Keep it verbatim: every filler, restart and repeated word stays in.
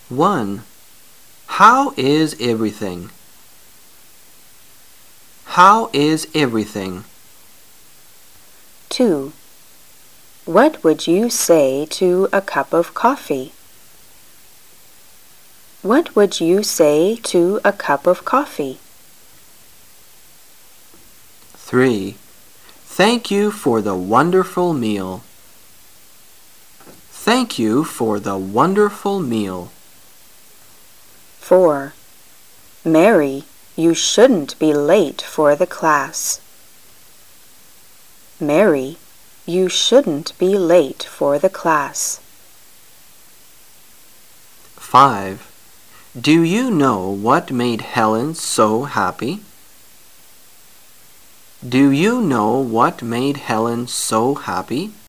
one. How is everything? How is everything? two. What would you say to a cup of coffee? What would you say to a cup of coffee? three. Thank you for the wonderful meal. Thank you for the wonderful meal. four. Mary, you shouldn't be late for the class. Mary, you shouldn't be late for the class. five. Do you know what made Helen so happy? Do you know what made Helen so happy?